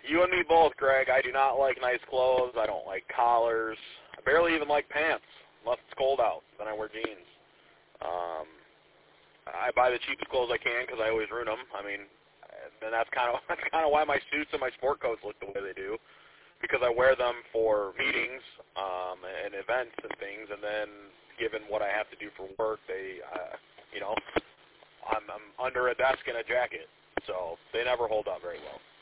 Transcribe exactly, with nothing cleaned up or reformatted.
You and me both, Greg. I do not like nice clothes. I don't like collars. I barely even like pants unless it's cold out. Then I wear jeans. Um, I buy the cheapest clothes I can because I always ruin them. I mean, and that's kind of that's kind of why my suits and my sport coats look the way they do, because I wear them for meetings um, and events and things. And then, given what I have to do for work, they, uh, you know, I'm, I'm under a desk in a jacket, so they never hold up very well.